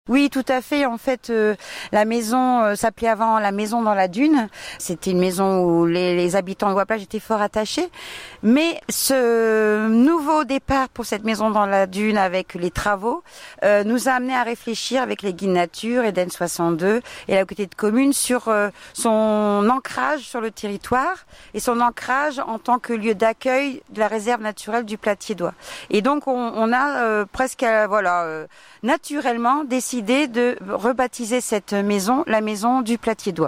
Oui, tout à fait. En fait, la maison s'appelait avant la maison dans la dune. C'était une maison où les habitants de Bois-Plage étaient fort attachés. Mais ce nouveau départ pour cette maison dans la dune avec les travaux nous a amené à réfléchir avec les guides nature, Eden 62 et la communauté de communes sur son ancrage sur le territoire et son ancrage en tant que lieu d'accueil de la réserve naturelle du Platier-d'Oie. Et donc on a presque naturellement décidé de rebaptiser cette maison la maison du Platier-d'Oie.